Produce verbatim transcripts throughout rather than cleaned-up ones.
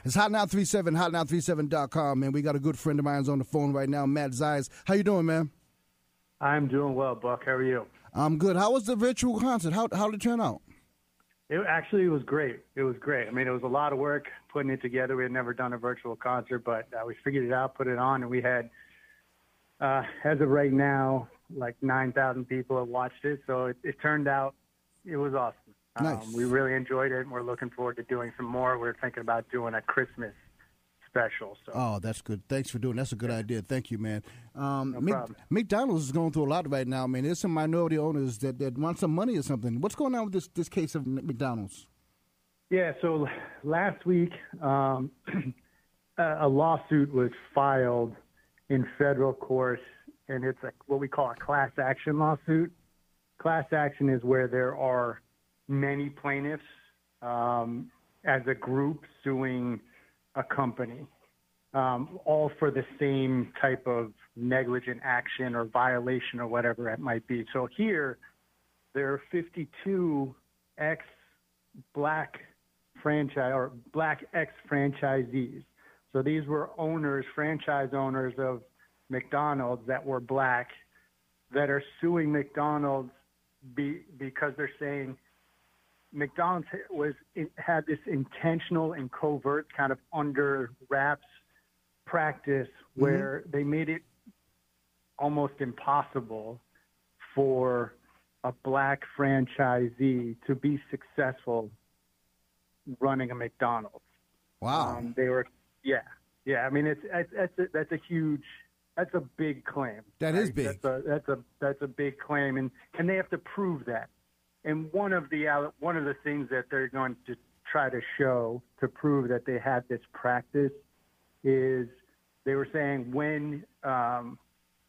It's Hot Now three seven, hot now three seven dot com, man. We got a good friend of mine on the phone right now, Matt Zayas. How you doing, man? I'm doing well, Buck. How are you? I'm good. How was the virtual concert? How how did it turn out? It actually it was great. It was great. I mean, it was a lot of work putting it together. We had never done a virtual concert, but uh, we figured it out, put it on, and we had, uh, as of right now, like nine thousand people have watched it. So it, it turned out it was awesome. Nice. Um, we really enjoyed it, and we're looking forward to doing some more. We're thinking about doing a Christmas special. So. Oh, that's good. Thanks for doing. That's a good idea. Thank you, man. Um, no Mc, problem. McDonald's is going through a lot right now, man. There's some minority owners that, that want some money or something. What's going on with this this case of McDonald's? Yeah. So last week, um, a lawsuit was filed in federal court, and it's a, what we call a class action lawsuit. Class action is where there are many plaintiffs um, as a group suing a company, um, all for the same type of negligent action or violation or whatever it might be. So here, there are fifty-two ex-black franchise or black ex-franchisees. So these were owners, franchise owners of McDonald's that were black that are suing McDonald's be, because they're saying McDonald's was had this intentional and covert kind of under wraps practice where mm-hmm. they made it almost impossible for a black franchisee to be successful running a McDonald's. Wow. Um, they were, yeah, yeah. I mean, it's, it's that's a, that's a huge, that's a big claim. That right? is big. That's a that's a that's a big claim, and and they have to prove that. And one of the one of the things that they're going to try to show to prove that they had this practice is they were saying when um,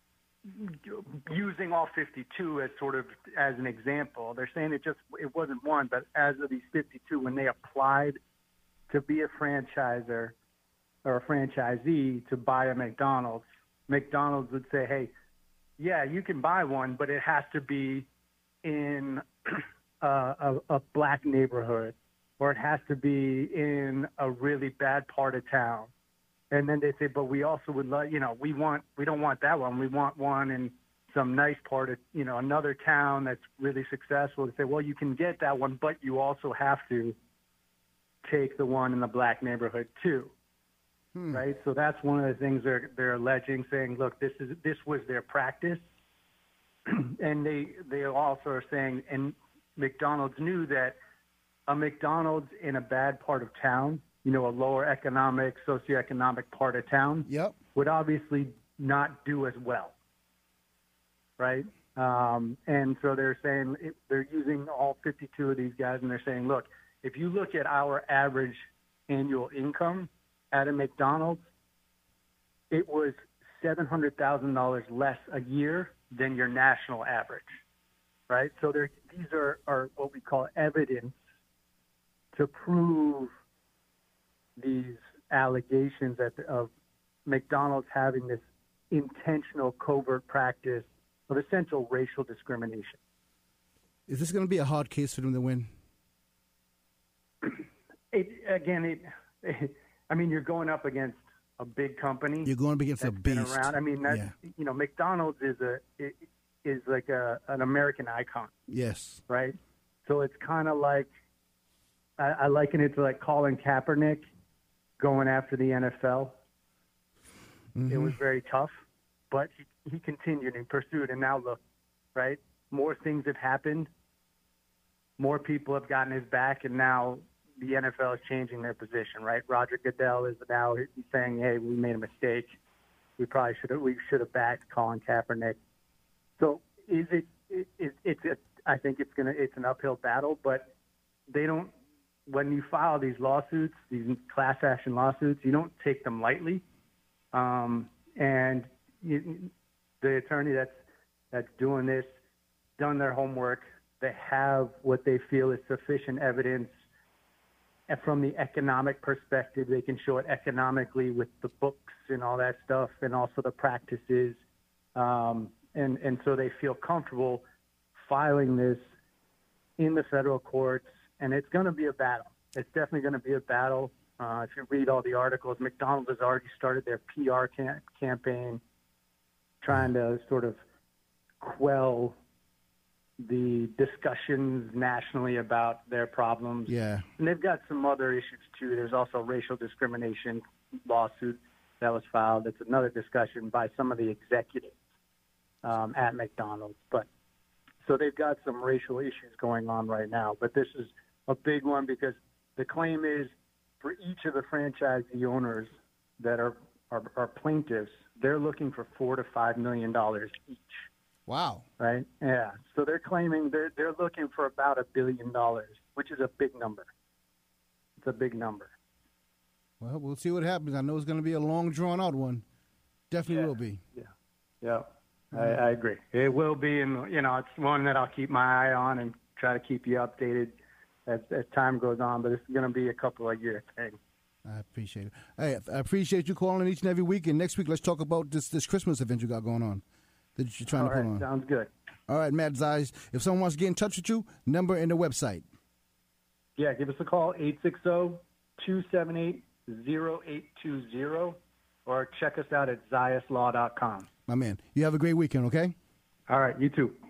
using all fifty-two as sort of as an example, they're saying it just it wasn't one, but as of these fifty-two, when they applied to be a franchisor or a franchisee to buy a McDonald's, McDonald's would say, hey, yeah, you can buy one, but it has to be in uh, a, a black neighborhood, or it has to be in a really bad part of town. And then they say, but we also would like, you know, we want, we don't want that one. We want one in some nice part of, you know, another town that's really successful. They say, well, you can get that one, but you also have to take the one in the black neighborhood too. Hmm. Right. So that's one of the things they're, they're alleging, saying, look, this is, this was their practice. And they they also are saying, and McDonald's knew that a McDonald's in a bad part of town, you know, a lower economic, socioeconomic part of town, yep. would obviously not do as well, right? Um, and so they're saying it, they're using all fifty-two of these guys, and they're saying, look, if you look at our average annual income at a McDonald's, it was seven hundred thousand dollars less a year than your national average, right? So there, these are, are what we call evidence to prove these allegations that, of McDonald's having this intentional covert practice of essential racial discrimination. Is this going to be a hard case for them to win? It, again, it, it, I mean, you're going up against a big company. You're going up against a beast. Been around. I mean, that's, yeah. you know, McDonald's is a it, is like a an American icon. Yes. Right. So it's kind of like I, I liken it to like Colin Kaepernick going after the N F L. Mm-hmm. It was very tough, but he, he continued and pursued. And now look, right? More things have happened. More people have gotten his back, and now the N F L is changing their position, right? Roger Goodell is now saying, "Hey, we made a mistake. We probably should have we should have backed Colin Kaepernick." So, is it? it, it it's a, I think it's gonna it's an uphill battle, but they don't. When you file these lawsuits, these class action lawsuits, you don't take them lightly. Um, and you, the attorney that's that's doing this done their homework. They have what they feel is sufficient evidence. And from the economic perspective, they can show it economically with the books and all that stuff, and also the practices. Um, and, and so they feel comfortable filing this in the federal courts, and it's going to be a battle. It's definitely going to be a battle. Uh, if you read all the articles, McDonald's has already started their P R cam- campaign trying to sort of quell the discussions nationally about their problems. Yeah. And they've got some other issues, too. There's also a racial discrimination lawsuit that was filed. It's another discussion by some of the executives um, at McDonald's. But so they've got some racial issues going on right now. But this is a big one because the claim is for each of the franchisee owners that are, are, are plaintiffs, they're looking for four to five million dollars each. Wow. Right? Yeah. So they're claiming they're they're looking for about a billion dollars, which is a big number. It's a big number. Well, we'll see what happens. I know it's going to be a long, drawn-out one. Definitely Yeah. will be. Yeah. Yeah. I, I agree. It will be, and you know, it's one that I'll keep my eye on and try to keep you updated as, as time goes on. But it's going to be a couple of year thing. I appreciate it. Hey, I appreciate you calling each and every week. And next week, let's talk about this this Christmas event you got going on that you're trying All to put right, on. sounds good. All right, Matt Zeiss. If someone wants to get in touch with you, number and the website. Yeah, give us a call, eight six zero, two seven eight, zero eight two zero, or check us out at Zeiss Law dot com. My man, you have a great weekend, okay? All right, you too.